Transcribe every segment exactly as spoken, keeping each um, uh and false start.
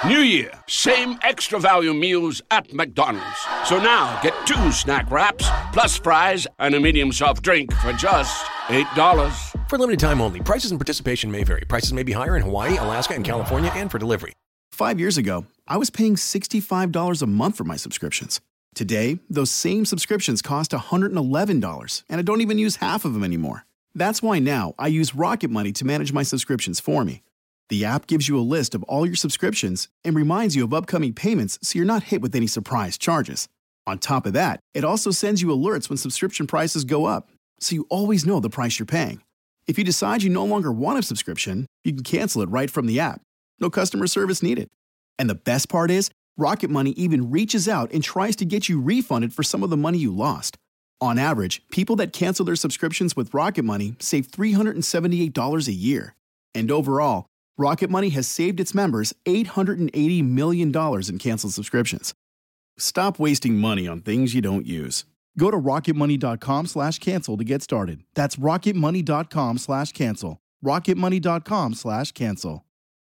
New year, same extra value meals at McDonald's. So now get two snack wraps, plus fries, and a medium soft drink for just eight dollars. For limited time only. Prices and participation may vary. Prices may be higher in Hawaii, Alaska, and California, and for delivery. Five years ago, I was paying sixty-five dollars a month for my subscriptions. Today, those same subscriptions cost one hundred eleven dollars, and I don't even use half of them anymore. That's why now I use Rocket Money to manage my subscriptions for me. The app gives you a list of all your subscriptions and reminds you of upcoming payments so you're not hit with any surprise charges. On top of that, it also sends you alerts when subscription prices go up, so you always know the price you're paying. If you decide you no longer want a subscription, you can cancel it right from the app. No customer service needed. And the best part is, Rocket Money even reaches out and tries to get you refunded for some of the money you lost. On average, people that cancel their subscriptions with Rocket Money save three hundred seventy-eight dollars a year. And overall, Rocket Money has saved its members eight hundred eighty million dollars in canceled subscriptions. Stop wasting money on things you don't use. Go to rocketmoney.com slash cancel to get started. That's rocketmoney.com slash cancel. rocketmoney.com slash cancel.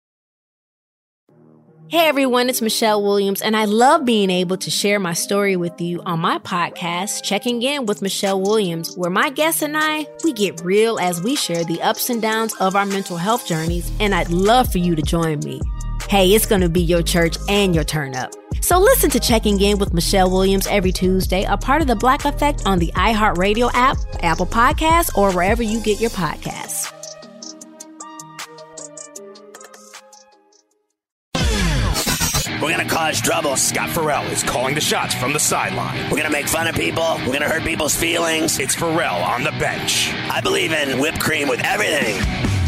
Hey everyone, it's Michelle Williams, and I love being able to share my story with you on my podcast, Checking In with Michelle Williams, where my guests and I, we get real as we share the ups and downs of our mental health journeys, and I'd love for you to join me. Hey, it's going to be your church and your turn up. So listen to Checking In with Michelle Williams every Tuesday, a part of the Black Effect on the iHeartRadio app, Apple Podcasts, or wherever you get your podcasts. We're going to cause trouble. Scott Farrell is calling the shots from the sideline. We're going to make fun of people. We're going to hurt people's feelings. It's Farrell on the bench. I believe in whipped cream with everything.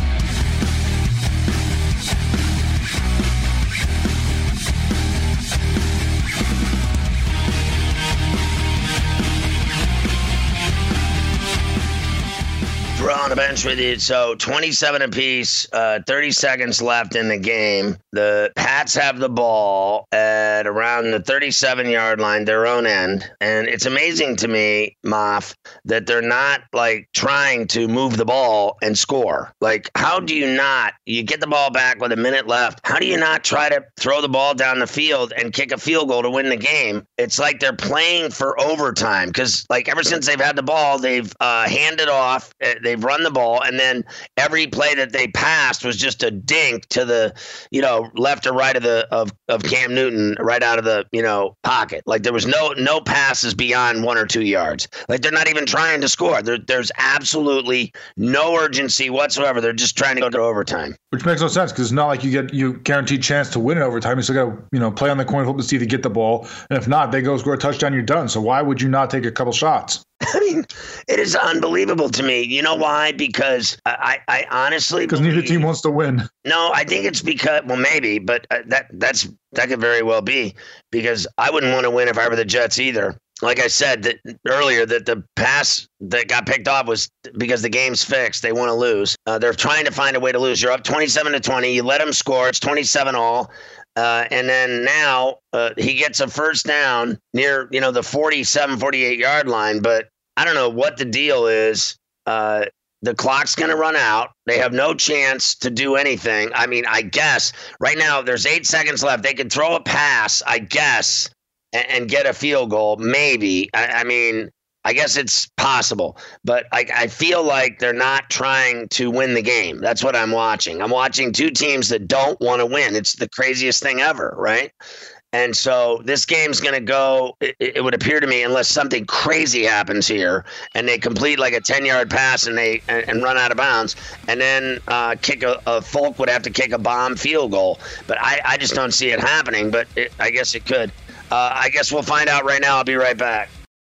We're on the bench with you. So twenty-seven apiece, uh, thirty seconds left in the game. The Pats have the ball at around the thirty-seven yard line, their own end. And it's amazing to me, Moff, that they're not like trying to move the ball and score. Like, how do you not, you get the ball back with a minute left. How do you not try to throw the ball down the field and kick a field goal to win the game? It's like they're playing for overtime because like ever since they've had the ball, they've uh, handed off, they've run the ball, and then every play that they passed was just a dink to the, you know, left or right of the of, of Cam Newton, right out of the, you know, pocket. Like there was no no passes beyond one or two yards. Like they're not even trying to score. There, there's absolutely no urgency whatsoever. They're just trying to go to overtime. Which makes no sense because it's not like you get you guaranteed chance to win in overtime. You still got to, you know, play on the coin flip to see to get the ball, and if not, they go score a touchdown, you're done. So why would you not take a couple shots? I mean, it is unbelievable to me. You know why? Because I, I honestly because neither team wants to win. No, I think it's because, well, maybe, but that that's that could very well be because I wouldn't want to win if I were the Jets either. Like I said that earlier, that the pass that got picked off was because the game's fixed. They want to lose. Uh, they're trying to find a way to lose. You're up twenty-seven to twenty. You let them score. It's twenty-seven all. Uh, and then now uh, he gets a first down near, you know, the forty-seven, forty-eight yard line. But I don't know what the deal is. Uh, the clock's going to run out. They have no chance to do anything. I mean, I guess right now there's eight seconds left. They could throw a pass, I guess, and, and get a field goal. Maybe. I, I mean, I guess it's possible, but I, I feel like they're not trying to win the game. That's what I'm watching. I'm watching two teams that don't want to win. It's the craziest thing ever, right? And so this game's going to go, it, it would appear to me, unless something crazy happens here and they complete like a ten-yard pass and they and, and run out of bounds, and then uh, kick a, a Folk would have to kick a bomb field goal. But I, I just don't see it happening, but it, I guess it could. Uh, I guess we'll find out right now. I'll be right back.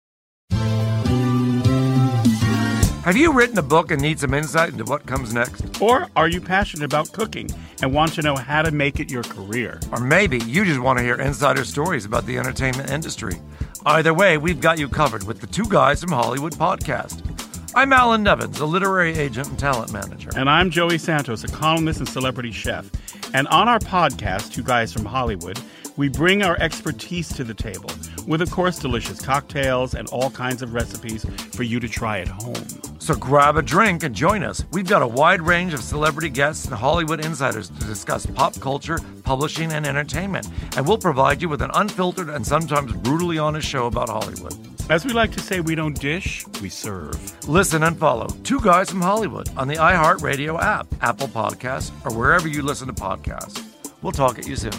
Have you written a book and need some insight into what comes next? Or are you passionate about cooking and want to know how to make it your career? Or maybe you just want to hear insider stories about the entertainment industry. Either way, we've got you covered with the Two Guys from Hollywood podcast. I'm Alan Nevins, a literary agent and talent manager. And I'm Joey Santos, a columnist and celebrity chef. And on our podcast, Two Guys from Hollywood, we bring our expertise to the table with, of course, delicious cocktails and all kinds of recipes for you to try at home. So grab a drink and join us. We've got a wide range of celebrity guests and Hollywood insiders to discuss pop culture, publishing, and entertainment. And we'll provide you with an unfiltered and sometimes brutally honest show about Hollywood. As we like to say, we don't dish, we serve. Listen and follow Two Guys from Hollywood on the iHeartRadio app, Apple Podcasts, or wherever you listen to podcasts. We'll talk at you soon.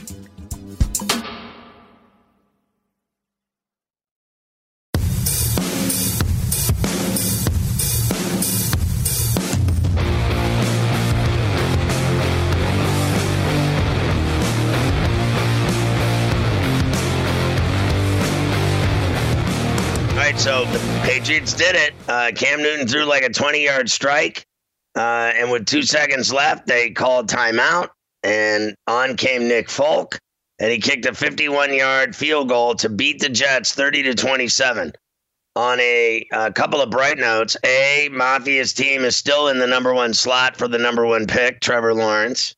So the Patriots did it. Uh, Cam Newton threw like a twenty-yard strike, uh, and with two seconds left, they called timeout, and on came Nick Folk, and he kicked a fifty-one-yard field goal to beat the Jets thirty to twenty-seven. On a, a couple of bright notes, A, Mafia's team is still in the number one slot for the number one pick, Trevor Lawrence.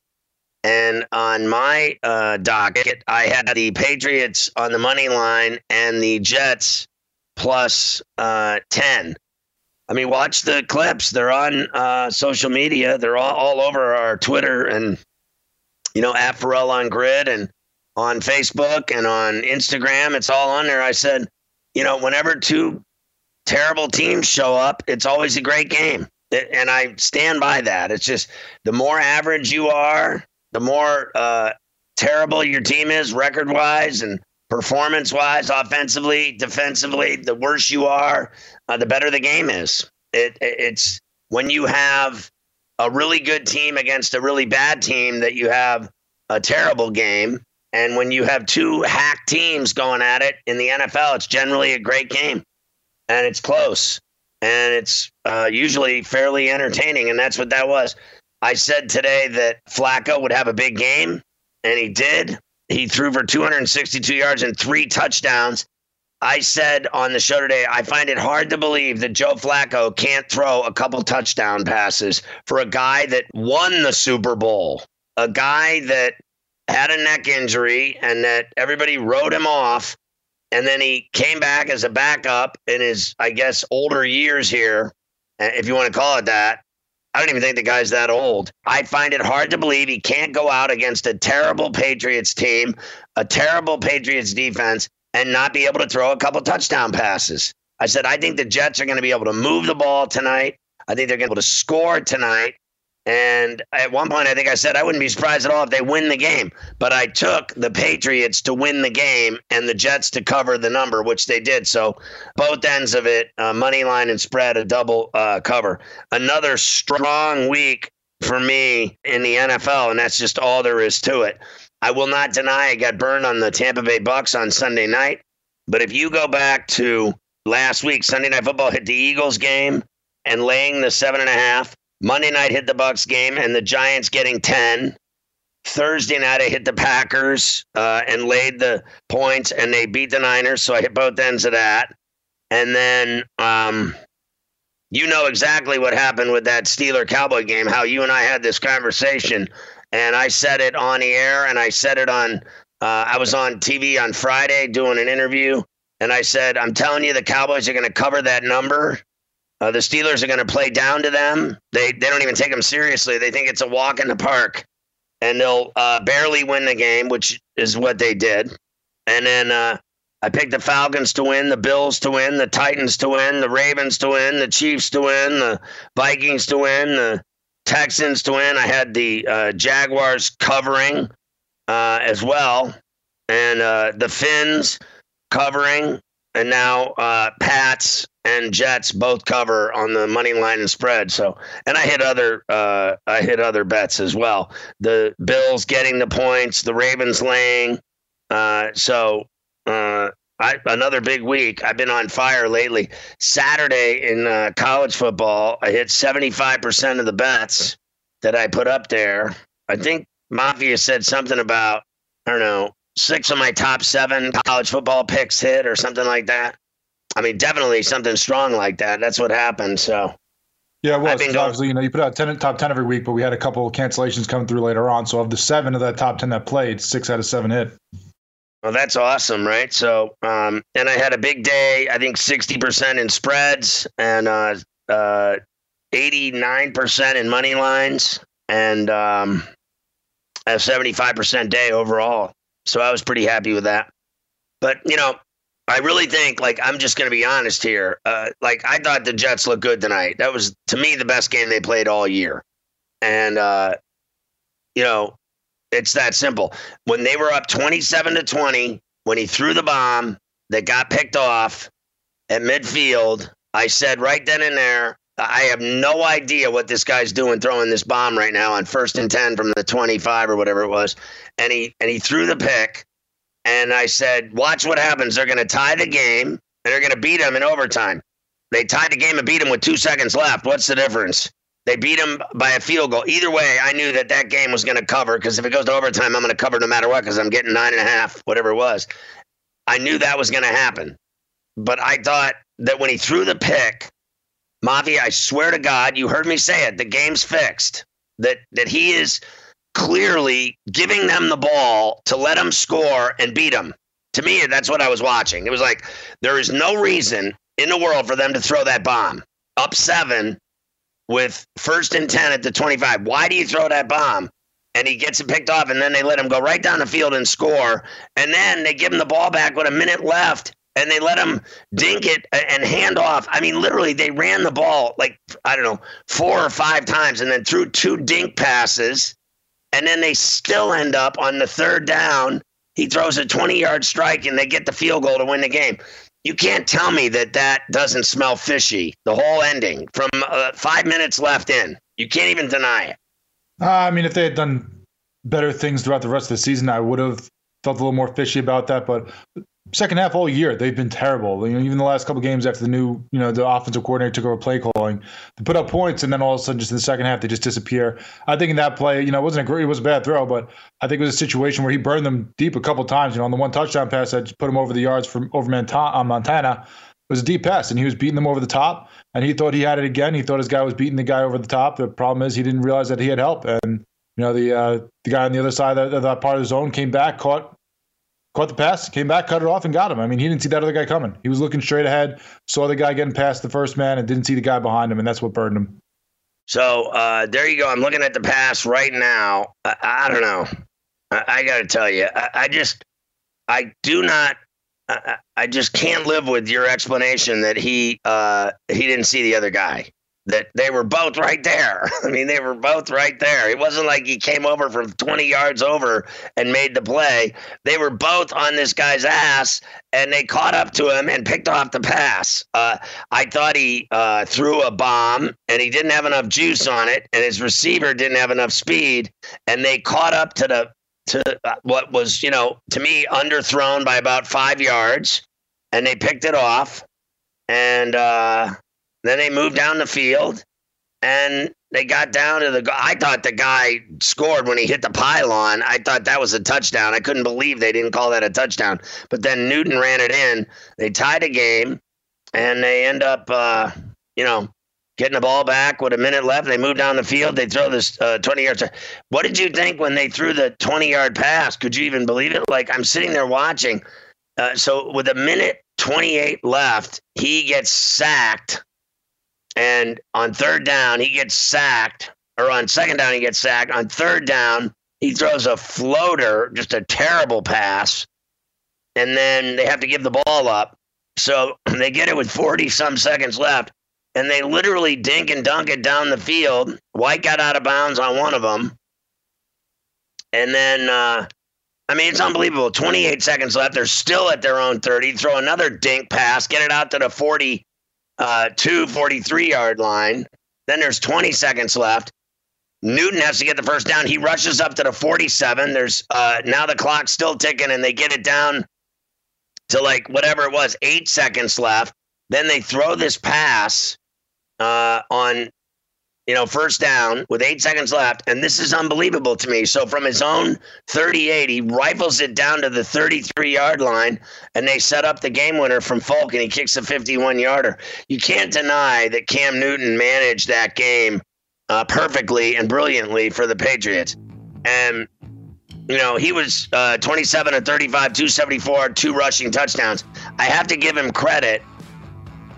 And on my uh, docket, I had the Patriots on the money line and the Jets plus uh, ten. I mean, watch the clips. They're on uh, social media. They're all, all over our Twitter and, you know, at Pharrell on Grid and on Facebook and on Instagram. It's all on there. I said, you know, whenever two terrible teams show up, it's always a great game. And I stand by that. It's just the more average you are, the more uh, terrible your team is record-wise and performance-wise, offensively, defensively, the worse you are, uh, the better the game is. It, it, it's when you have a really good team against a really bad team that you have a terrible game. And when you have two hack teams going at it in the N F L, it's generally a great game. And it's close. And it's uh, usually fairly entertaining. And that's what that was. I said today that Flacco would have a big game, and he did. He threw for two hundred sixty-two yards and three touchdowns. I said on the show today, I find it hard to believe that Joe Flacco can't throw a couple touchdown passes for a guy that won the Super Bowl, a guy that had a neck injury and that everybody wrote him off. And then he came back as a backup in his, I guess, older years here, if you want to call it that. I don't even think the guy's that old. I find it hard to believe he can't go out against a terrible Patriots team, a terrible Patriots defense, and not be able to throw a couple touchdown passes. I said, I think the Jets are going to be able to move the ball tonight. I think they're going to be able to score tonight. And at one point, I think I said I wouldn't be surprised at all if they win the game. But I took the Patriots to win the game and the Jets to cover the number, which they did. So both ends of it, uh, money line and spread, a double uh, cover. Another strong week for me in the N F L, and that's just all there is to it. I will not deny I got burned on the Tampa Bay Bucks on Sunday night. But if you go back to last week, Sunday Night Football hit the Eagles game and laying the seven and a half. Monday night hit the Bucks game and the Giants getting ten. Thursday night I hit the Packers uh, and laid the points and they beat the Niners. So I hit both ends of that. And then um, you know exactly what happened with that Steeler-Cowboy game, how you and I had this conversation. And I said it on the air and I said it on, uh, I was on T V on Friday doing an interview. And I said, I'm telling you, the Cowboys are going to cover that number. Uh, the Steelers are going to play down to them. They they don't even take them seriously. They think it's a walk in the park. And they'll uh, barely win the game, which is what they did. And then uh, I picked the Falcons to win, the Bills to win, the Titans to win, the Ravens to win, the Chiefs to win, the Vikings to win, the Texans to win. I had the uh, Jaguars covering uh, as well. And uh, the Finns covering. And now uh, Pats and Jets both cover on the money line and spread. So, and I hit other, uh, I hit other bets as well. The Bills getting the points, the Ravens laying. Uh, so, uh, I, another big week. I've been on fire lately. Saturday in uh, college football, I hit seventy-five percent of the bets that I put up there. I think Mafia said something about, I don't know, six of my top seven college football picks hit or something like that. I mean, definitely something strong like that. That's what happened. So, yeah, well, going- obviously, you know, you put out ten, top ten every week, but we had a couple of cancellations come through later on. So, of the seven of that top ten that played, six out of seven hit. Well, that's awesome, right? So, um, and I had a big day. I think sixty percent in spreads and uh, uh, eighty-nine percent in money lines and um, a seventy-five percent day overall. So I was pretty happy with that. But, you know, I really think, like, I'm just going to be honest here. Uh, like, I thought the Jets looked good tonight. That was, to me, the best game they played all year. And, uh, you know, it's that simple. When they were up twenty-seven to twenty, when he threw the bomb that got picked off at midfield, I said right then and there, I have no idea what this guy's doing throwing this bomb right now on first and ten from the twenty-five or whatever it was. And he and he threw the pick. And I said, watch what happens. They're going to tie the game, and they're going to beat him in overtime. They tied the game and beat him with two seconds left. What's the difference? They beat him by a field goal. Either way, I knew that that game was going to cover, because if it goes to overtime, I'm going to cover no matter what, because I'm getting nine and a half, whatever it was. I knew that was going to happen. But I thought that when he threw the pick, Mavi, I swear to God, you heard me say it, the game's fixed. That that he is clearly giving them the ball to let them score and beat them. To me, that's what I was watching. It was like, there is no reason in the world for them to throw that bomb. Up seven with first and ten at the twenty-five. Why do you throw that bomb? And he gets it picked off, and then they let him go right down the field and score. And then they give him the ball back with a minute left, and they let him dink it and hand off. I mean, literally, they ran the ball like, I don't know, four or five times, and then threw two dink passes. And then they still end up on the third down. He throws a twenty-yard strike, and they get the field goal to win the game. You can't tell me that that doesn't smell fishy, the whole ending, from uh, five minutes left in. You can't even deny it. Uh, I mean, if they had done better things throughout the rest of the season, I would have felt a little more fishy about that. But second half all year, they've been terrible. You know, even the last couple of games after the new, you know, the offensive coordinator took over play calling, they put up points, and then all of a sudden, just in the second half, they just disappear. I think in that play, you know, it wasn't a great, it was a bad throw, but I think it was a situation where he burned them deep a couple of times. You know, on the one touchdown pass that just put him over the yards from over Montana, Montana, it was a deep pass, and he was beating them over the top, and he thought he had it again. He thought his guy was beating the guy over the top. The problem is he didn't realize that he had help, and you know, the uh, the guy on the other side of that, of that part of the zone came back, caught. Caught the pass, came back, cut it off, and got him. I mean, he didn't see that other guy coming. He was looking straight ahead, saw the guy getting past the first man, and didn't see the guy behind him, and that's what burned him. So uh, there you go. I'm looking at the pass right now. I, I don't know. I, I got to tell you, I, I just, I do not, I, I just can't live with your explanation that he uh, he didn't see the other guy. That they were both right there. I mean, they were both right there. It wasn't like he came over from twenty yards over and made the play. They were both on this guy's ass, and they caught up to him and picked off the pass. Uh, I thought he uh, threw a bomb, and he didn't have enough juice on it, and his receiver didn't have enough speed, and they caught up to the to what was, you know, to me, underthrown by about five yards, and they picked it off, and uh, then they moved down the field, and they got down to the – I thought the guy scored when he hit the pylon. I thought that was a touchdown. I couldn't believe they didn't call that a touchdown. But then Newton ran it in. They tied a game, and they end up, uh, you know, getting the ball back with a minute left. They move down the field. They throw this uh, twenty-yard – what did you think when they threw the twenty-yard pass? Could you even believe it? Like, I'm sitting there watching. Uh, so with a minute twenty-eight left, he gets sacked. And on third down, he gets sacked. Or on second down, he gets sacked. On third down, he throws a floater, just a terrible pass. And then they have to give the ball up. So they get it with forty-some seconds left. And they literally dink and dunk it down the field. White got out of bounds on one of them. And then, uh, I mean, it's unbelievable. twenty-eight seconds left. They're still at their own thirty. Throw another dink pass. Get it out to the forty. Uh, two forty-three-yard line. Then there's twenty seconds left. Newton has to get the first down. He rushes up to the forty-seven. There's uh, now the clock's still ticking, and they get it down to like whatever it was, eight seconds left. Then they throw this pass uh, on, you know, first down with eight seconds left, and this is unbelievable to me. So from his own thirty-eight, he rifles it down to the thirty-three-yard line, and they set up the game winner from Folk, and he kicks a fifty-one-yarder. You can't deny that Cam Newton managed that game uh, perfectly and brilliantly for the Patriots. And, you know, he was uh, twenty-seven of thirty-five, two seventy-four, two rushing touchdowns. I have to give him credit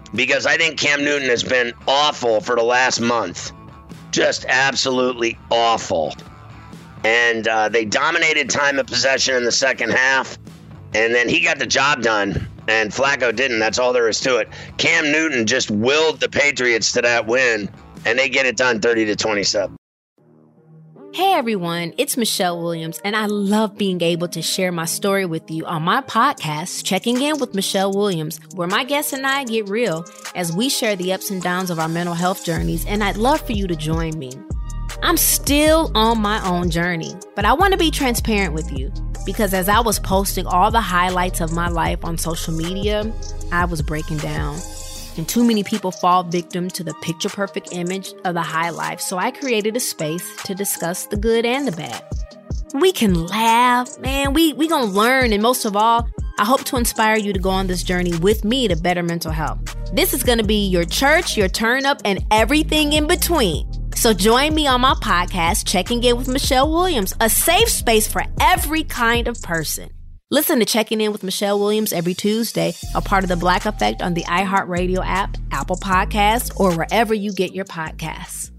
because I think Cam Newton has been awful for the last month. Just absolutely awful. And uh, they dominated time of possession in the second half, and then he got the job done, and Flacco didn't. That's all there is to it. Cam Newton just willed the Patriots to that win, and they get it done thirty to twenty-seven. Hey everyone, it's Michelle Williams, and I love being able to share my story with you on my podcast, Checking In with Michelle Williams, where my guests and I get real as we share the ups and downs of our mental health journeys, and I'd love for you to join me. I'm still on my own journey, but I want to be transparent with you because as I was posting all the highlights of my life on social media, I was breaking down. And too many people fall victim to the picture-perfect image of the high life, so I created a space to discuss the good and the bad. We can laugh, man, we we gonna learn, and most of all, I hope to inspire you to go on this journey with me to better mental health. This is gonna be your church, your turn-up, and everything in between. So join me on my podcast, Checking In with Michelle Williams, a safe space for every kind of person. Listen to Checking In with Michelle Williams every Tuesday, a part of the Black Effect on the iHeartRadio app, Apple Podcasts, or wherever you get your podcasts.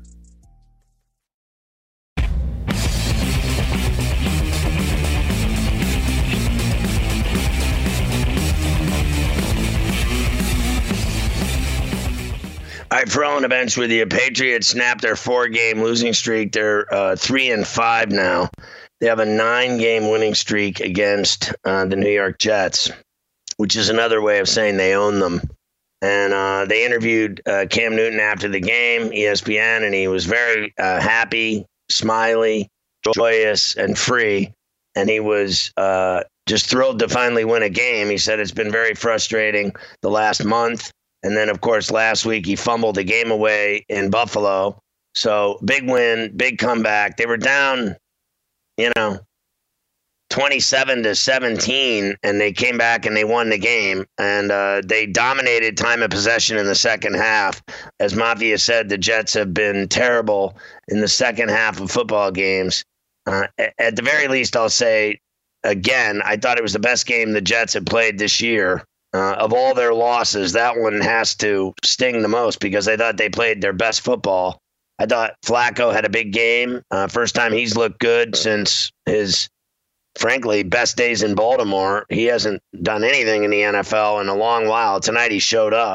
All right, for on the bench with you, Patriots snapped their four-game losing streak. They're uh, three and five now. They have a nine-game winning streak against uh, the New York Jets, which is another way of saying they own them. And uh, they interviewed uh, Cam Newton after the game, E S P N, and he was very uh, happy, smiley, joyous, and free. And he was uh, just thrilled to finally win a game. He said it's been very frustrating the last month. And then, of course, last week he fumbled the game away in Buffalo. So big win, big comeback. They were down, you know, twenty-seven to seventeen, and they came back and they won the game. And uh, they dominated time of possession in the second half. As Mafia said, the Jets have been terrible in the second half of football games. Uh, at the very least, I'll say, again, I thought it was the best game the Jets had played this year. Uh, of all their losses, that one has to sting the most because I thought they played their best football. I thought Flacco had a big game. Uh, first time he's looked good since his, frankly, best days in Baltimore. He hasn't done anything in the N F L in a long while. Tonight he showed up.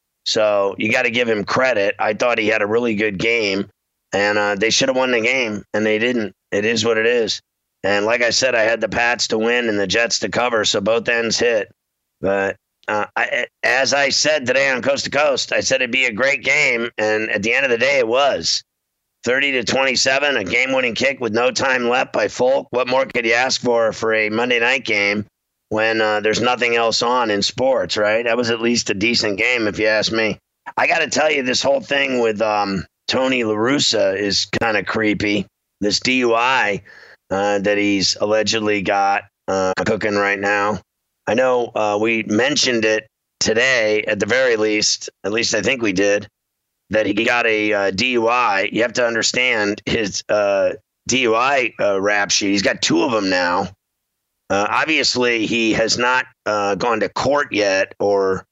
So you got to give him credit. I thought he had a really good game, and uh, they should have won the game, and they didn't. It is what it is. And like I said, I had the Pats to win and the Jets to cover, so both ends hit. But uh, I, as I said today on Coast to Coast, I said it'd be a great game, and at the end of the day, it was. thirty to twenty-seven, a game-winning kick with no time left by Folk. What more could you ask for for a Monday night game when uh, there's nothing else on in sports, right? That was at least a decent game, if you ask me. I got to tell you, this whole thing with um, Tony La Russa is kind of creepy. This D U I uh, that he's allegedly got uh, cooking right now. I know uh, we mentioned it today, at the very least, at least I think we did, that he got a uh, D U I. You have to understand his uh, D U I uh, rap sheet. He's got two of them now. Uh, obviously, he has not uh, gone to court yet or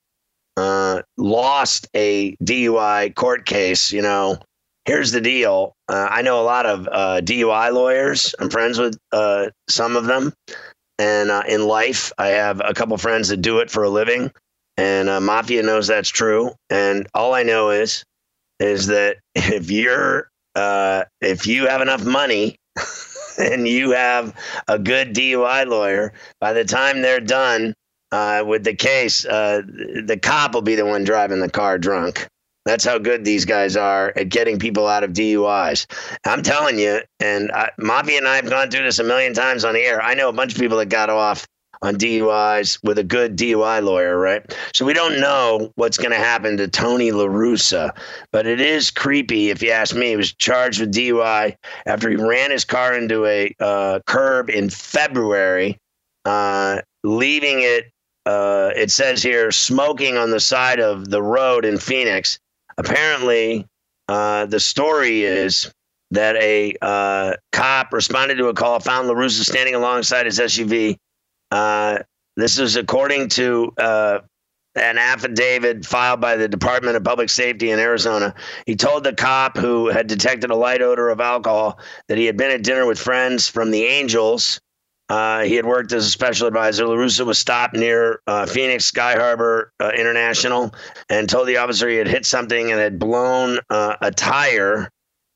uh, lost a D U I court case. You know, here's the deal. Uh, I know a lot of uh, D U I lawyers. I'm friends with uh, some of them. And uh, in life, I have a couple friends that do it for a living, and uh, Mafia knows that's true. And all I know is, is that if you're, uh, if you have enough money and you have a good D U I lawyer, by the time they're done uh, with the case, uh, the cop will be the one driving the car drunk. That's how good these guys are at getting people out of D U Is. I'm telling you, and I, Mafia and I have gone through this a million times on the air. I know a bunch of people that got off on D U Is with a good D U I lawyer, right? So we don't know what's going to happen to Tony La Russa, but it is creepy, if you ask me. He was charged with D U I after he ran his car into a uh, curb in February, uh, leaving it, uh, it says here, smoking on the side of the road in Phoenix. Apparently, uh, the story is that a uh, cop responded to a call, found La Russa standing alongside his S U V. Uh, this is according to uh, an affidavit filed by the Department of Public Safety in Arizona. He told the cop who had detected a light odor of alcohol that he had been at dinner with friends from the Angels. Uh, he had worked as a special advisor. LaRussa was stopped near uh, Phoenix Sky Harbor uh, International and told the officer he had hit something and had blown uh, a tire.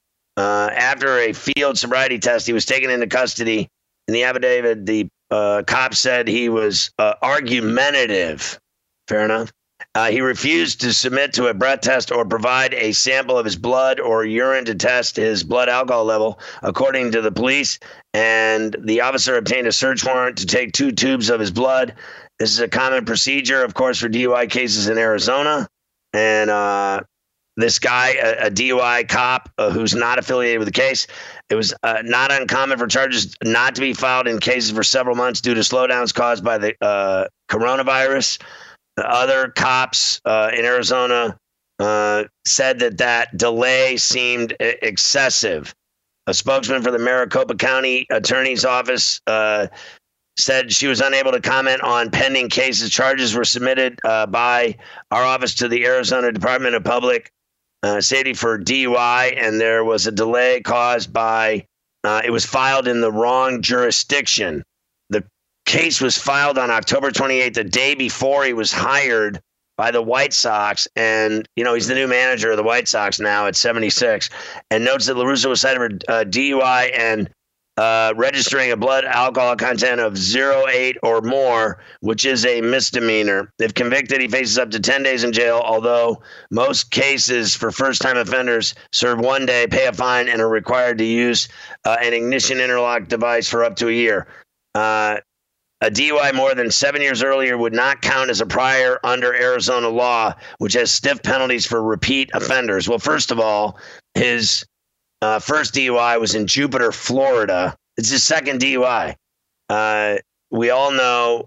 Uh, after a field sobriety test, he was taken into custody. In the affidavit, the uh, cop said he was uh, argumentative. Fair enough. Uh, he refused to submit to a breath test or provide a sample of his blood or urine to test his blood alcohol level, according to the police. And the officer obtained a search warrant to take two tubes of his blood. This is a common procedure, of course, for D U I cases in Arizona. And uh, this guy, a, a D U I cop uh, who's not affiliated with the case, it was uh, not uncommon for charges not to be filed in cases for several months due to slowdowns caused by the uh, coronavirus. The other cops uh, in Arizona uh, said that that delay seemed excessive. A spokesman for the Maricopa County Attorney's Office uh, said she was unable to comment on pending cases. Charges were submitted uh, by our office to the Arizona Department of Public uh, Safety for D U I, and there was a delay caused by uh, it was filed in the wrong jurisdiction. The case was filed on October twenty-eighth, the day before he was hired by the White Sox. And, you know, he's the new manager of the White Sox now at seventy-six, and notes that LaRussa was cited for uh, D U I and uh, registering a blood alcohol content of zero point eight or more, which is a misdemeanor. If convicted, he faces up to ten days in jail, although most cases for first-time offenders serve one day, pay a fine, and are required to use uh, an ignition interlock device for up to a year. Uh, A D U I more than seven years earlier would not count as a prior under Arizona law, which has stiff penalties for repeat offenders. Well, first of all, his uh, first D U I was in Jupiter, Florida. It's his second D U I. Uh, we all know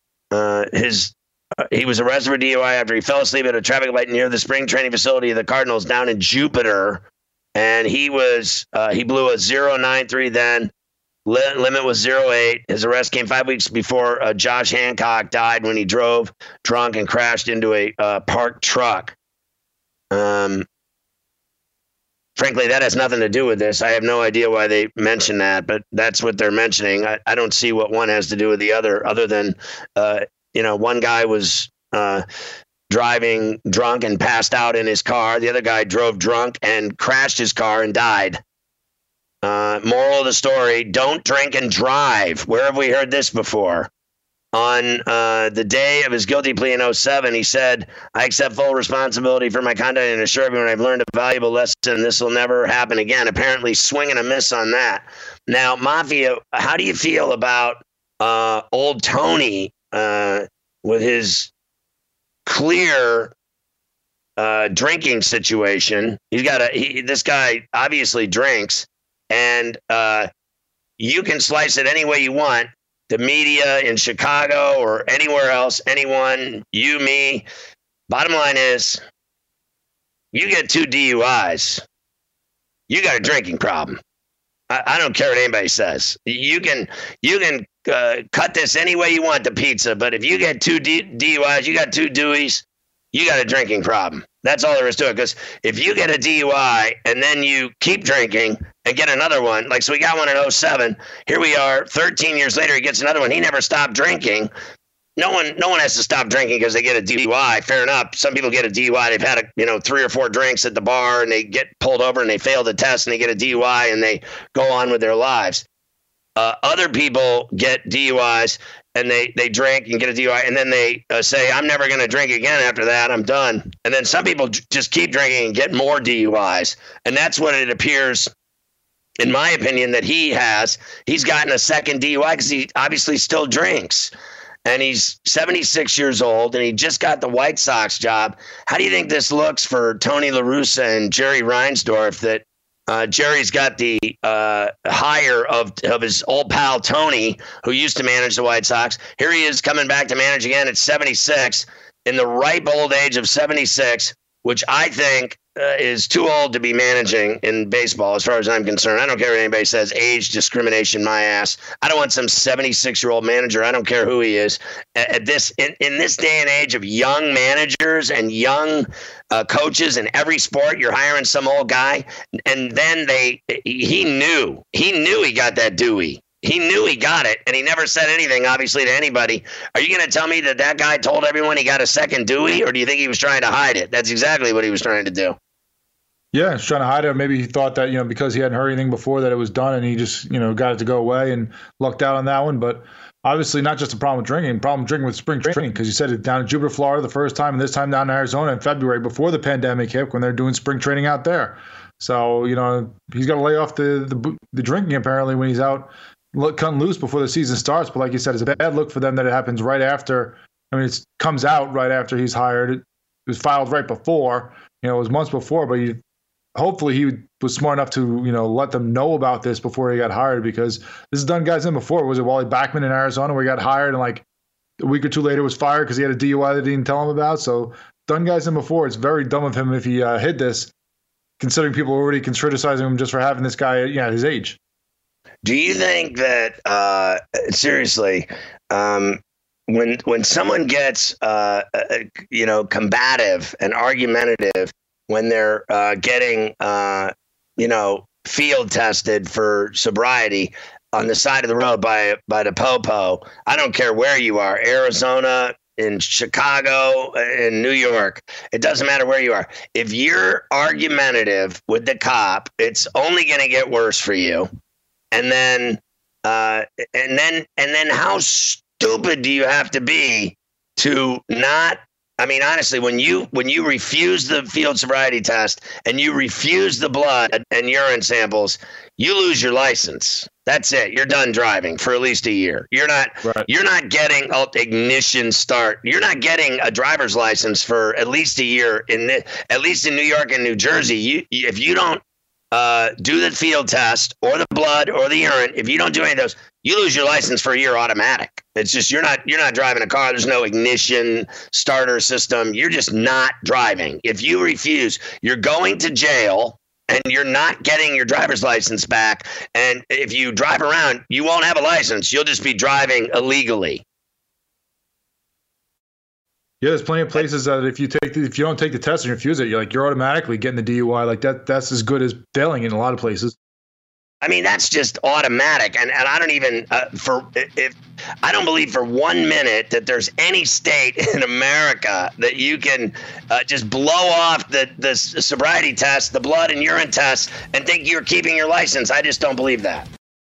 uh, his uh, he was arrested for D U I after he fell asleep at a traffic light near the spring training facility of the Cardinals down in Jupiter, and he was uh, he blew a zero point nine three then. Limit was zero point eight. His arrest came five weeks before uh, Josh Hancock died when he drove drunk and crashed into a uh, parked truck. Um, frankly, that has nothing to do with this. I have no idea why they mention that, but that's what they're mentioning. I, I don't see what one has to do with the other, other than, uh, you know, one guy was uh, driving drunk and passed out in his car. The other guy drove drunk and crashed his car and died. Uh, moral of the story, don't drink and drive. Where have we heard this before? On uh, the day of his guilty plea in oh seven, he said, I accept full responsibility for my conduct and assure everyone I've learned a valuable lesson. This will never happen again. Apparently swing and a miss on that. Now, Mafia, how do you feel about uh, old Tony uh, with his clear uh, drinking situation? He's got a, he, this guy obviously drinks. And uh, you can slice it any way you want. The media in Chicago or anywhere else, anyone, you, me. Bottom line is, you get two D U Is, you got a drinking problem. I, I don't care what anybody says. You can you can uh, cut this any way you want, the pizza. But if you get two D- DUIs, you got two Deweys, you got a drinking problem. That's all there is to it. Because if you get a D U I and then you keep drinking and get another one, like, so we got one in oh seven. Here we are, thirteen years later, he gets another one. He never stopped drinking. No one, no one has to stop drinking because they get a D U I. Fair enough. Some people get a D U I. They've had a, you know, three or four drinks at the bar and they get pulled over and they fail the test and they get a D U I and they go on with their lives. Uh, other people get D U Is and they, they drink and get a D U I, and then they uh, say, I'm never going to drink again after that. I'm done. And then some people j- just keep drinking and get more D U Is. And that's what it appears, in my opinion, that he has. He's gotten a second D U I because he obviously still drinks. And he's seventy-six years old, and he just got the White Sox job. How do you think this looks for Tony La Russa and Jerry Reinsdorf, that Uh, Jerry's got the uh, hire of of his old pal Tony, who used to manage the White Sox. Here he is coming back to manage again at seventy-six, in the ripe old age of seventy-six, which I think uh, is too old to be managing in baseball, as far as I'm concerned. I don't care what anybody says. Age discrimination, my ass. I don't want some seventy-six-year-old manager. I don't care who he is. At, at this, in, in this day and age of young managers and young uh, coaches in every sport, you're hiring some old guy, and then they he knew he knew he got that Dewey. He knew he got it, and he never said anything, obviously, to anybody. Are you going to tell me that that guy told everyone he got a second Dewey, or do you think he was trying to hide it? That's exactly what he was trying to do. Yeah, he's trying to hide it. Maybe he thought that, you know, because he hadn't heard anything before that it was done, and he just, you know, got it to go away and lucked out on that one. But obviously not just a problem with drinking, problem with drinking with spring training, because you said it down in Jupiter, Florida the first time, and this time down in Arizona in February before the pandemic hit when they're doing spring training out there. So, you know, he's got to lay off the, the, the drinking apparently when he's out cutting loose before the season starts. But like you said, it's a bad look for them that it happens right after. I mean, it comes out right after he's hired. It was filed right before. You know, it was months before, but you, hopefully he was smart enough to, you know, let them know about this before he got hired, because this has done guys in before. Was it Wally Backman in Arizona where he got hired and like a week or two later was fired because he had a D U I that he didn't tell him about? So done guys in before. It's very dumb of him if he uh, hid this, considering people already can criticize him just for having this guy at, you know, at his age. Do you think that, uh, seriously, um, when when someone gets, uh, uh, you know, combative and argumentative when they're uh, getting, uh, you know, field tested for sobriety on the side of the road by by the popo, I don't care where you are, Arizona, in Chicago, in New York, it doesn't matter where you are. If you're argumentative with the cop, it's only going to get worse for you. And then, uh, and then, and then, how stupid do you have to be to not? I mean, honestly, when you when you refuse the field sobriety test and you refuse the blood and urine samples, you lose your license. That's it. You're done driving for at least a year. You're not. Right. You're not getting an ignition start. You're not getting a driver's license for at least a year in the, at least in New York and New Jersey. You, if you don't. Uh, do the field test or the blood or the urine. If you don't do any of those, you lose your license for a year automatic. It's just you're not you're not driving a car. There's no ignition starter system. You're just not driving. If you refuse, you're going to jail and you're not getting your driver's license back. And if you drive around, you won't have a license. You'll just be driving illegally. Yeah, there's plenty of places that if you take the, if you don't take the test and refuse it, you're like you're automatically getting the D U I. Like that, that's as good as failing in a lot of places. I mean, that's just automatic, and and I don't even uh, for if I don't believe for one minute that there's any state in America that you can uh, just blow off the the sobriety test, the blood and urine test, and think you're keeping your license. I just don't believe that.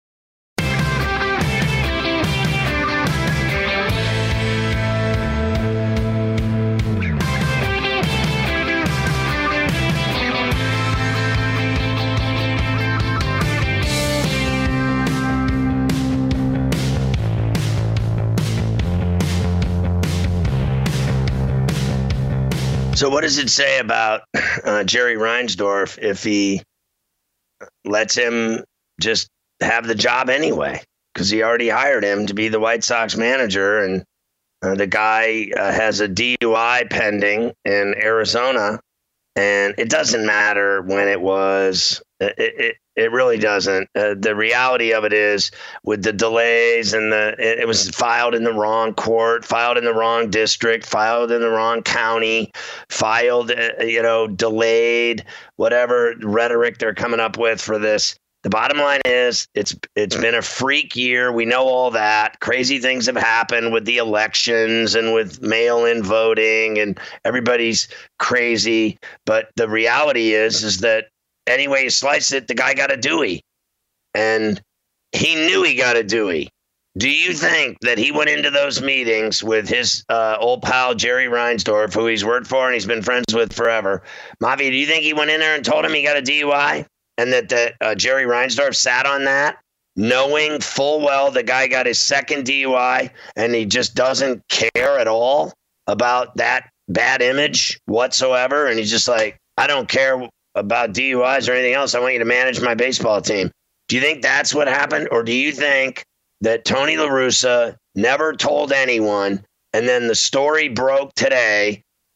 So what does it say about uh, Jerry Reinsdorf if he lets him just have the job anyway? Because he already hired him to be the White Sox manager, and uh, the guy uh, has a D U I pending in Arizona, and it doesn't matter when it was. It it, it really doesn't. Uh, the reality of it is, with the delays and the it, it was filed in the wrong court, filed in the wrong district, filed in the wrong county, filed, uh, you know, delayed, whatever rhetoric they're coming up with for this. The bottom line is it's it's been a freak year. We know all that. Crazy things have happened with the elections and with mail-in voting, and everybody's crazy. But the reality is, is that any way you slice it, the guy got a Dewey. And he knew he got a Dewey. Do you think that he went into those meetings with his uh, old pal, Jerry Reinsdorf, who he's worked for and he's been friends with forever? Mavi, do you think he went in there and told him he got a D U I? And that, that uh, Jerry Reinsdorf sat on that, knowing full well the guy got his second D U I and he just doesn't care at all about that bad image whatsoever? And he's just like, I don't care about D U Is or anything else. I want you to manage my baseball team. Do you think that's what happened? Or do you think that Tony La Russa never told anyone, and then the story broke today,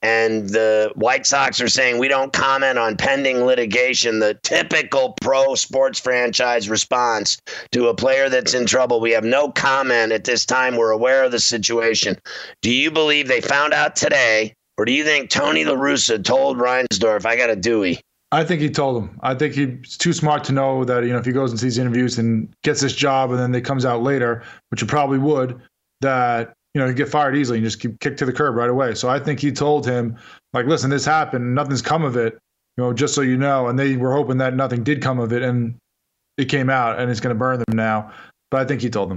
and the White Sox are saying we don't comment on pending litigation, the typical pro sports franchise response to a player that's in trouble. We have no comment at this time. We're aware of the situation. Do you believe they found out today, or do you think Tony La Russa told Reinsdorf, I got a Dewey? I think he told him. I think he's too smart to know that, you know, if he goes into these interviews and gets this job and then it comes out later, which he probably would, that, you know, he'd get fired easily and just keep kicked to the curb right away. So I think he told him, like, listen, this happened. Nothing's come of it, you know, just so you know. And they were hoping that nothing did come of it. And it came out and it's going to burn them now. But I think he told them.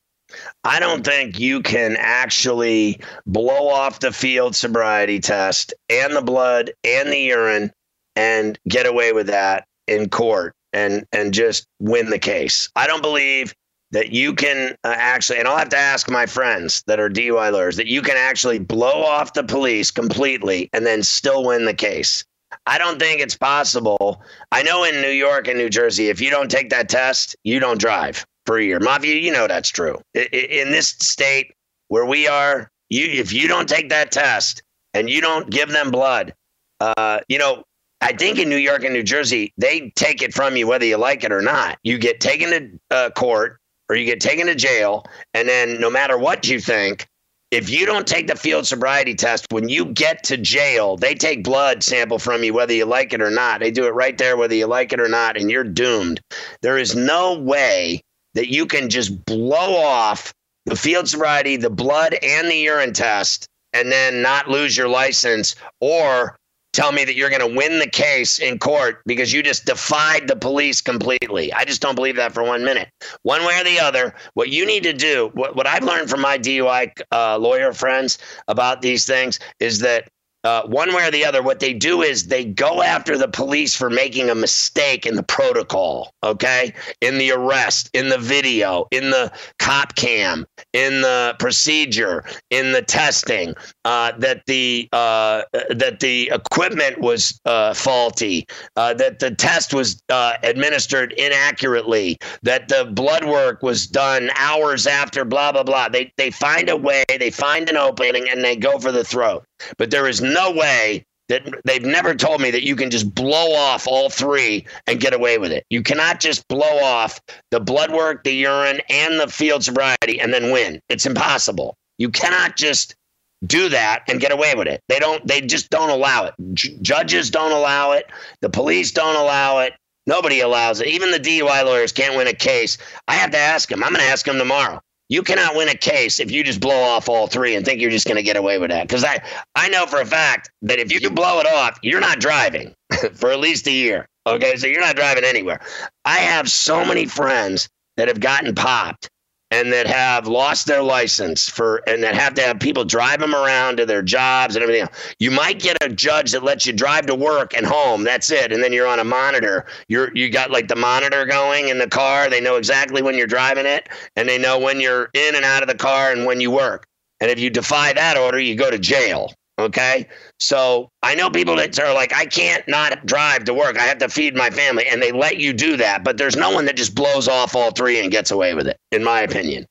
I don't think you can actually blow off the field sobriety test and the blood and the urine and get away with that in court and, and just win the case. I don't believe that you can uh, actually, and I'll have to ask my friends that are D U I lawyers, that you can actually blow off the police completely and then still win the case. I don't think it's possible. I know in New York and New Jersey, if you don't take that test, you don't drive for a year. Mafia, you know that's true. In this state where we are, you if you don't take that test and you don't give them blood, uh, you know, I think in New York and New Jersey, they take it from you whether you like it or not. You get taken to uh, court or you get taken to jail, and then no matter what you think, if you don't take the field sobriety test, when you get to jail, they take blood sample from you whether you like it or not. They do it right there whether you like it or not, and you're doomed. There is no way that you can just blow off the field sobriety, the blood, and the urine test, and then not lose your license or tell me that you're going to win the case in court because you just defied the police completely. I just don't believe that for one minute. One way or the other, what you need to do, what, what I've learned from my D U I uh, lawyer friends about these things is that Uh, one way or the other, what they do is they go after the police for making a mistake in the protocol, okay? In the arrest, in the video, in the cop cam, in the procedure, in the testing, uh, that the uh, that the equipment was uh, faulty, uh, that the test was uh, administered inaccurately, that the blood work was done hours after, blah, blah, blah. They, they find a way, they find an opening, and they go for the throat. But there is no way that they've never told me that you can just blow off all three and get away with it. You cannot just blow off the blood work, the urine, and the field sobriety and then win. It's impossible. You cannot just do that and get away with it. They don't. They just don't allow it. J- judges don't allow it. The police don't allow it. Nobody allows it. Even the D U I lawyers can't win a case. I have to ask them. I'm going to ask them tomorrow. You cannot win a case if you just blow off all three and think you're just going to get away with that. Because I, I know for a fact that if you blow it off, you're not driving for at least a year. Okay, so you're not driving anywhere. I have so many friends that have gotten popped and that have lost their license for, and that have to have people drive them around to their jobs and everything else. You might get a judge that lets you drive to work and home. That's it. And then you're on a monitor. You're, you got like the monitor going in the car. They know exactly when you're driving it, and they know when you're in and out of the car and when you work. And if you defy that order, you go to jail. Okay. So I know people that are like, I can't not drive to work. I have to feed my family. And they let you do that. But there's no one that just blows off all three and gets away with it, in my opinion.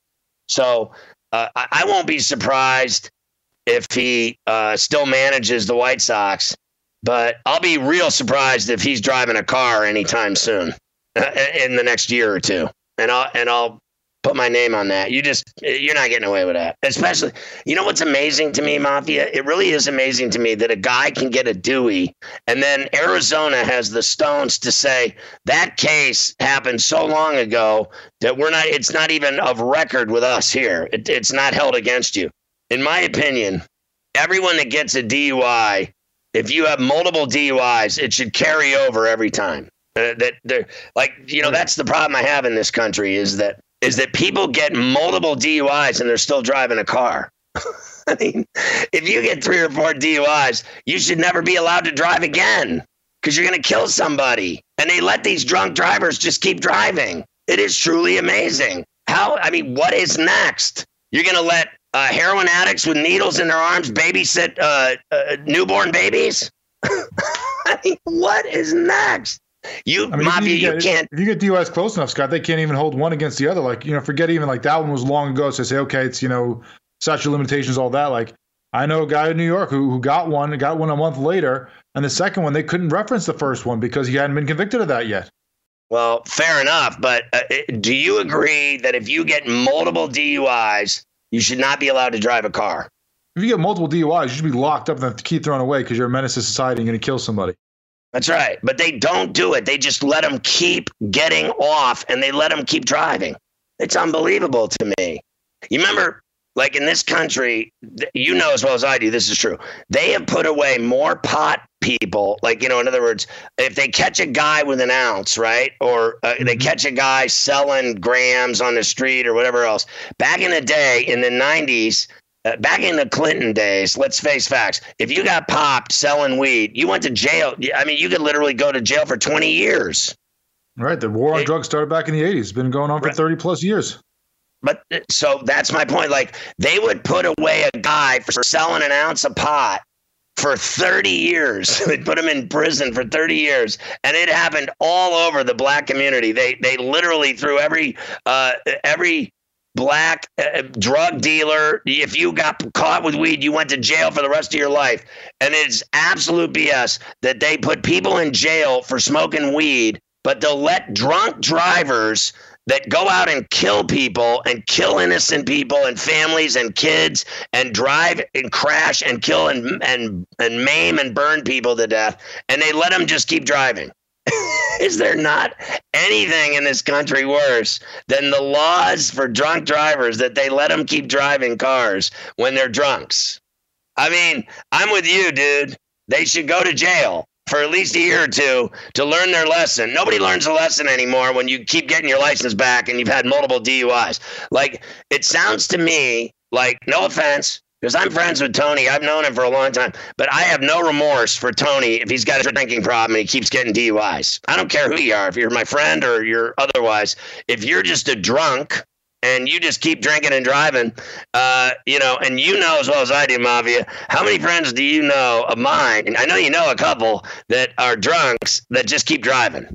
So uh, I, I won't be surprised if he uh, still manages the White Sox. But I'll be real surprised if he's driving a car anytime soon uh, in the next year or two. And I'll, and I'll put my name on that. You just, you're not getting away with that. Especially, you know what's amazing to me, Mafia? It really is amazing to me that a guy can get a Dewey, and then Arizona has the stones to say that case happened so long ago that we're not, it's not even of record with us here. It, it's not held against you. In my opinion, everyone that gets a D U I, if you have multiple D U Is, it should carry over every time. Uh, that they're like, you know, that's the problem I have in this country is that is that people get multiple D U Is and they're still driving a car. I mean, if you get three or four D U Is, you should never be allowed to drive again because you're going to kill somebody. And they let these drunk drivers just keep driving. It is truly amazing. How, I mean, what is next? You're going to let uh, heroin addicts with needles in their arms babysit uh, uh, newborn babies? I mean, what is next? You, I mean, Mafia, you, you can't. If you get D U Is close enough, Scott, they can't even hold one against the other. Like, you know, forget even like that one was long ago. So say, okay, it's, you know, statute of limitations, all that. Like, I know a guy in New York who, who got one, got one a month later, and the second one, they couldn't reference the first one because he hadn't been convicted of that yet. Well, fair enough, but uh, do you agree that if you get multiple D U Is, you should not be allowed to drive a car? If you get multiple D U Is, you should be locked up and have the key thrown away because you're a menace to society and going to kill somebody. That's right, but they don't do it. They just let them keep getting off, and they let them keep driving. It's unbelievable to me. You remember, like in this country, you know as well as I do, this is true. They have put away more pot people. Like, you know, in other words, if they catch a guy with an ounce, right? Or uh, they catch a guy selling grams on the street or whatever else. Back in the day, in the nineties, uh, back in the Clinton days, let's face facts. If you got popped selling weed, you went to jail. I mean, you could literally go to jail for twenty years. Right. The war on it, drugs started back in the eighties. It's been going on for thirty plus years. But so that's my point. Like, they would put away a guy for selling an ounce of pot for thirty years. They'd put him in prison for thirty years. And it happened all over the black community. They they literally threw every uh, every black uh, drug dealer. If you got caught with weed, you went to jail for the rest of your life. And it's absolute B S that they put people in jail for smoking weed, but they'll let drunk drivers that go out and kill people and kill innocent people and families and kids and drive and crash and kill and and and maim and burn people to death, and they let them just keep driving. Is there not anything in this country worse than the laws for drunk drivers that they let them keep driving cars when they're drunks? I mean, I'm with you, dude. They should go to jail for at least a year or two to learn their lesson. Nobody learns a lesson anymore when you keep getting your license back and you've had multiple D U Is. Like, it sounds to me like, no offense, because I'm friends with Tony. I've known him for a long time, but I have no remorse for Tony if he's got a drinking problem and he keeps getting D U Is. I don't care who you are, if you're my friend or you're otherwise. If you're just a drunk and you just keep drinking and driving, uh, you know, and you know as well as I do, Mafia, how many friends do you know of mine? And I know you know a couple that are drunks that just keep driving.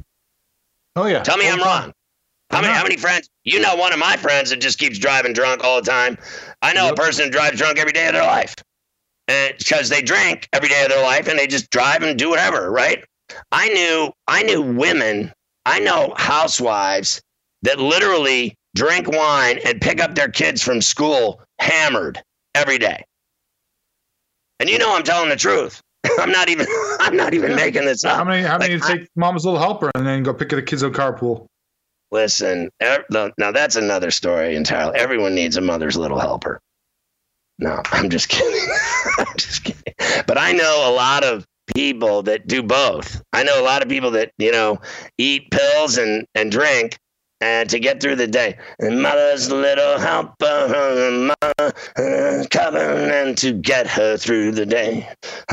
Oh, yeah. Tell me I'm wrong. How many, how many friends? You know one of my friends that just keeps driving drunk all the time. I know yep. a person who drives drunk every day of their life. And because they drink every day of their life and they just drive and do whatever, right? I knew, I knew women, I know housewives that literally drink wine and pick up their kids from school hammered every day. And you know I'm telling the truth. I'm not even I'm not even yeah. making this up. How many how many like, take I, Mama's Little Helper and then go pick the kids up carpool? Listen, er, now that's another story entirely. Everyone needs a mother's little helper. No, I'm just kidding. I'm just kidding. But I know a lot of people that do both. I know a lot of people that, you know, eat pills and, and drink and to get through the day. And mother's little helper, mother, uh, coming and to get her through the day.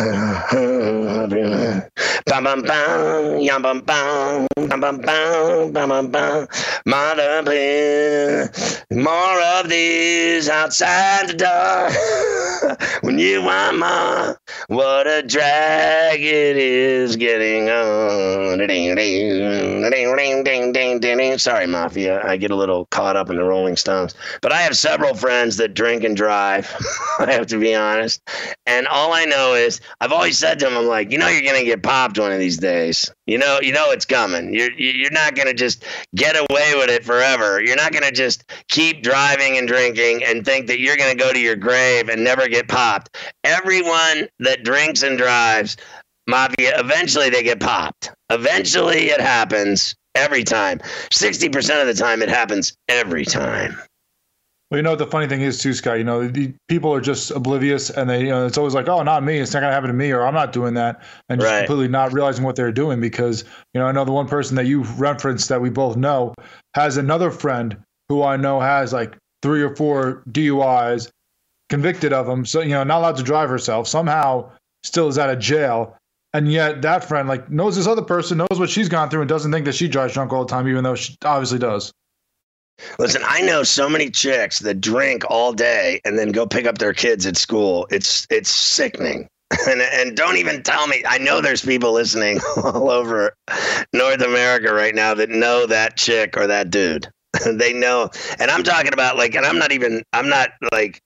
Bam, bam, bam, yam, bam, bam, bam, bam, bam, bam, bam, bam. Mother, please, more of these outside the door. When you want more, what a drag it is getting on. Ding, ding, ding, ding, ding, ding, ding. Sorry, Mafia, I get a little caught up in the Rolling Stones. But I have several friends that drink and drive, I have to be honest. And all I know is, I've always said to them, I'm like, you know you're going to get popped one of these days. You know, you know it's coming. You're, you're not going to just get away with it forever. You're not going to just keep driving and drinking and think that you're going to go to your grave and never get popped. Everyone that drinks and drives, Mafia, eventually they get popped. Eventually it happens. Every time. sixty percent of the time, it happens every time. Well, you know what the funny thing is, too, Scott? You know, the people are just oblivious, and they, you know, it's always like, oh, not me. It's not going to happen to me, or I'm not doing that, and just right. completely not realizing what they're doing because, you know, I know the one person that you referenced that we both know has another friend who I know has like three or four D U Is, convicted of them, so, you know, not allowed to drive herself, somehow still is out of jail. And yet that friend like knows this other person, knows what she's gone through, and doesn't think that she drives drunk all the time, even though she obviously does. Listen, I know so many chicks that drink all day and then go pick up their kids at school. It's it's sickening. And and don't even tell me. I know there's people listening all over North America right now that know that chick or that dude. They know. And I'm talking about like, and I'm not even, I'm not like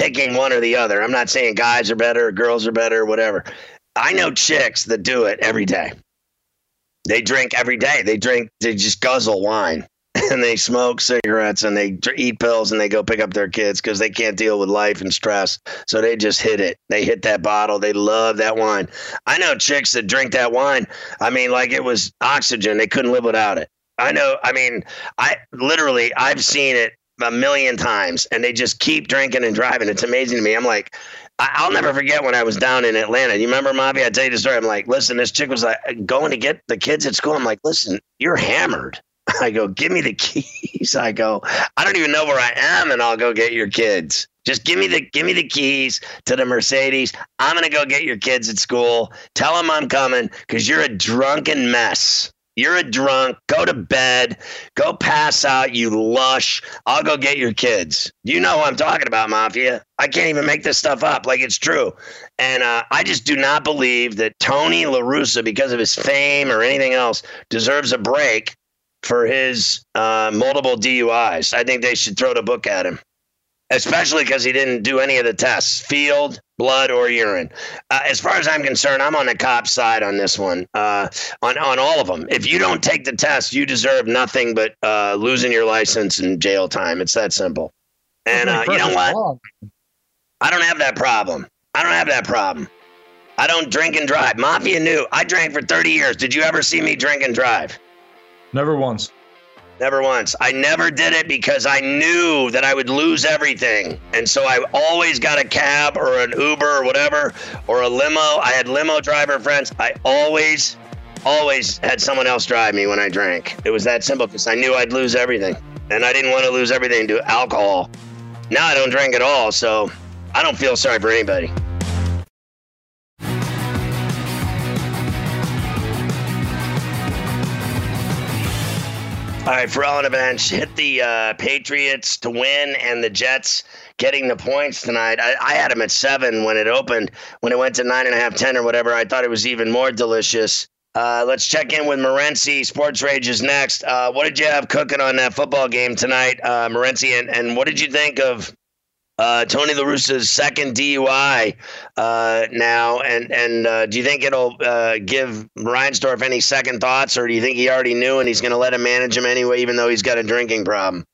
picking one or the other. I'm not saying guys are better or girls are better or whatever. I know chicks that do it every day. They drink every day. They drink, they just guzzle wine and they smoke cigarettes and they eat pills and they go pick up their kids because they can't deal with life and stress. So they just hit it. They hit that bottle. They love that wine. I know chicks that drink that wine. I mean, like it was oxygen. They couldn't live without it. I know. I mean, I literally, I've seen it a million times and they just keep drinking and driving. It's amazing to me. I'm like, I'll never forget when I was down in Atlanta. You remember, Mavi? I tell you the story. I'm like, listen, this chick was like going to get the kids at school. I'm like, listen, you're hammered. I go, give me the keys. I go, I don't even know where I am, and I'll go get your kids. Just give me the give me the keys to the Mercedes. I'm gonna go get your kids at school. Tell them I'm coming because you're a drunken mess. You're a drunk. Go to bed. Go pass out, you lush. I'll go get your kids. You know who I'm talking about, Mafia. I can't even make this stuff up. Like, it's true. And uh, I just do not believe that Tony La Russa, because of his fame or anything else, deserves a break for his uh, multiple D U Is. I think they should throw the book at him, especially because he didn't do any of the tests, field, blood, or urine. Uh, as far as I'm concerned, I'm on the cop's side on this one, uh, on, on all of them. If you don't take the test, you deserve nothing but uh, losing your license and jail time. It's that simple. And uh, you know what? I don't have that problem. I don't have that problem. I don't drink and drive. Mafia knew. I drank for thirty years. Did you ever see me drink and drive? Never once. Never once. I never did it because I knew that I would lose everything. And so I always got a cab or an Uber or whatever, or a limo. I had limo driver friends. I always, always had someone else drive me when I drank. It was that simple because I knew I'd lose everything. And I didn't want to lose everything to alcohol. Now I don't drink at all, so I don't feel sorry for anybody. All right, Ferrall on the bench hit the uh, Patriots to win and the Jets getting the points tonight. I, I had them at seven when it opened. When it went to nine and a half, ten or whatever, I thought it was even more delicious. Uh, let's check in with Morency. Sports Rage is next. Uh, what did you have cooking on that football game tonight, uh, Morency? And, and what did you think of uh, Tony La Russa's second D U I uh, now? And and uh, do you think it'll uh, give Reinsdorf any second thoughts, or do you think he already knew and he's going to let him manage him anyway, even though he's got a drinking problem?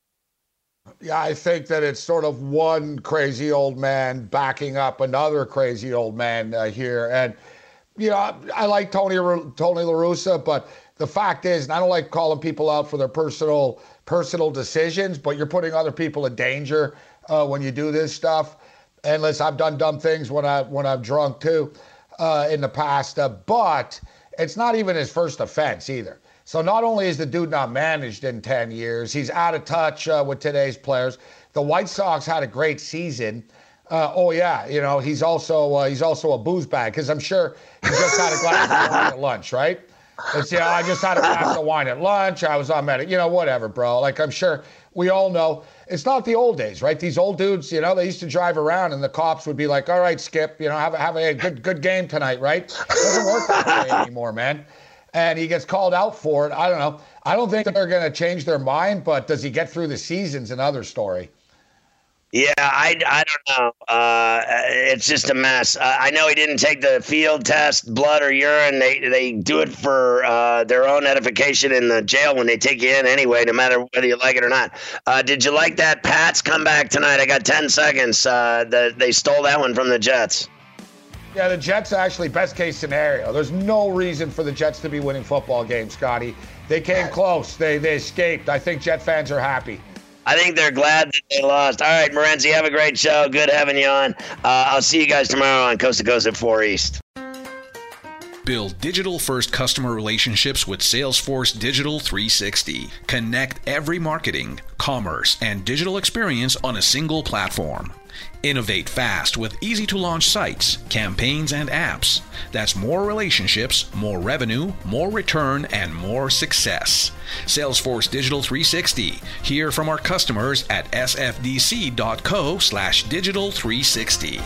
Yeah, I think that it's sort of one crazy old man backing up another crazy old man uh, here. And, you know, I, I like Tony, Tony La Russa, but the fact is, and I don't like calling people out for their personal personal decisions, but you're putting other people in danger uh, when you do this stuff. And listen, I've done dumb things when, I, when I'm drunk, too, uh, in the past. Uh, but it's not even his first offense either. So not only is the dude not managed in ten years, he's out of touch uh, with today's players. The White Sox had a great season. Uh, oh yeah, you know he's also uh, he's also a booze bag because I'm sure he just had a glass of wine at lunch, right? It's, you know, I just had a glass of wine at lunch. I was on medic, you know, whatever, bro. Like I'm sure we all know it's not the old days, right? These old dudes, you know, they used to drive around and the cops would be like, "All right, Skip, you know, have a, have a good good game tonight, right?" It doesn't work that way anymore, man. And he gets called out for it. I don't know. I don't think they're going to change their mind, but does he get through the season's another story. Yeah, I, I don't know. Uh, it's just a mess. Uh, I know he didn't take the field test, blood or urine. They they do it for uh, their own edification in the jail when they take you in anyway, no matter whether you like it or not. Uh, did you like that Pats comeback tonight? I got ten seconds. Uh, the, they stole that one from the Jets. Yeah, the Jets actually best case scenario. There's no reason for the Jets to be winning football games, Scotty. They came close. They they escaped. I think Jet fans are happy. I think they're glad that they lost. All right, Morency, have a great show. Good having you on. Uh, I'll see you guys tomorrow on Coast to Coast at four East. Build digital-first customer relationships with Salesforce Digital three sixty. Connect every marketing, commerce, and digital experience on a single platform. Innovate fast with easy-to-launch sites, campaigns, and apps. That's more relationships, more revenue, more return, and more success. Salesforce Digital three sixty. Hear from our customers at sfdc.co slash digital 360.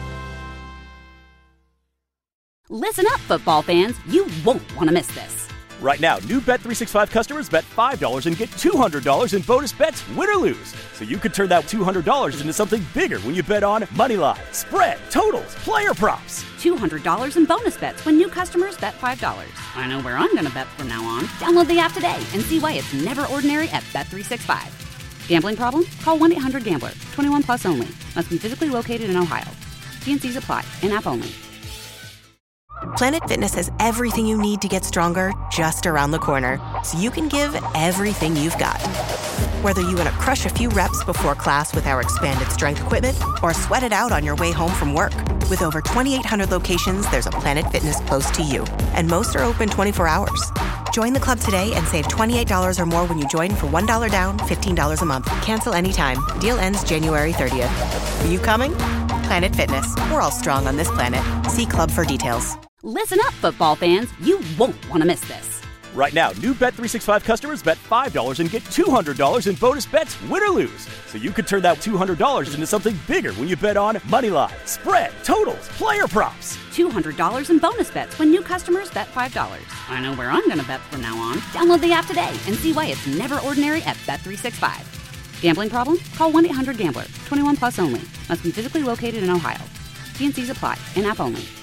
Listen up, football fans. You won't want to miss this. Right now, new Bet three sixty-five customers bet five dollars and get two hundred dollars in bonus bets, win or lose. So you could turn that two hundred dollars into something bigger when you bet on moneyline, spread, totals, player props. two hundred dollars in bonus bets when new customers bet five dollars. I know where I'm going to bet from now on. Download the app today and see why it's never ordinary at Bet three sixty-five. Gambling problem? Call one eight hundred gambler. twenty-one plus only. Must be physically located in Ohio. T N Cs apply. In-app only. Planet Fitness has everything you need to get stronger just around the corner, so you can give everything you've got. Whether you want to crush a few reps before class with our expanded strength equipment or sweat it out on your way home from work, with over twenty-eight hundred locations, there's a Planet Fitness close to you, and most are open twenty-four hours. Join the club today and save twenty-eight dollars or more when you join for one dollar down, fifteen dollars a month. Cancel anytime. Deal ends January thirtieth. Are you coming? Planet Fitness. We're all strong on this planet. See club for details. Listen up, football fans. You won't want to miss this. Right now, new Bet three sixty-five customers bet five dollars and get two hundred dollars in bonus bets, win or lose. So you could turn that two hundred dollars into something bigger when you bet on moneyline, spread, totals, player props. two hundred dollars in bonus bets when new customers bet five dollars. I know where I'm going to bet from now on. Download the app today and see why it's never ordinary at Bet three sixty-five. Gambling problem? Call one eight hundred gambler. twenty-one plus only. Must be physically located in Ohio. T N Cs apply. In-app only.